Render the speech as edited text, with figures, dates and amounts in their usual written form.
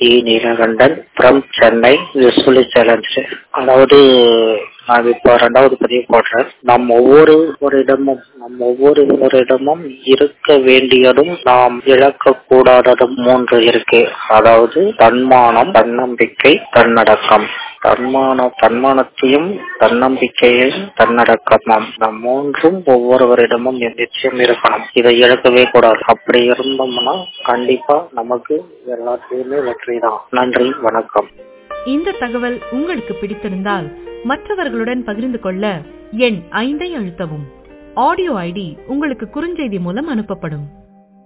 Neelakandan from Chennai usefully challenge. அதாவது நான் இப்ப 2வது பதிவு போடுறேன். நம் ஒவ்வொருவரிடமும் இருக்க வேண்டியதும் நாம் இழக்க கூடாததும் 3 இருக்கு. அதாவது தன்மானம், தன்னம்பிக்கை, தன்னடக்கம். தன்மானத்தையும் தன்னம்பிக்கையும் தன்னடக்கமும் நம் 3ம் ஒவ்வொருவரிடமும் நிச்சயம் இருக்கணும். இதை இழக்கவே கூடாது. அப்படி இருந்தோம்னா கண்டிப்பா நமக்கு எல்லாத்தையுமே வெற்றி தான். நன்றி, வணக்கம். இந்த தகவல் உங்களுக்கு பிடித்திருந்தால் மற்றவர்களுடன் பகிர்ந்து கொள்ள எண் 5 அழுத்தவும். ஆடியோ ஐடி உங்களுக்கு குறுஞ்செய்தி மூலம் அனுப்பப்படும்.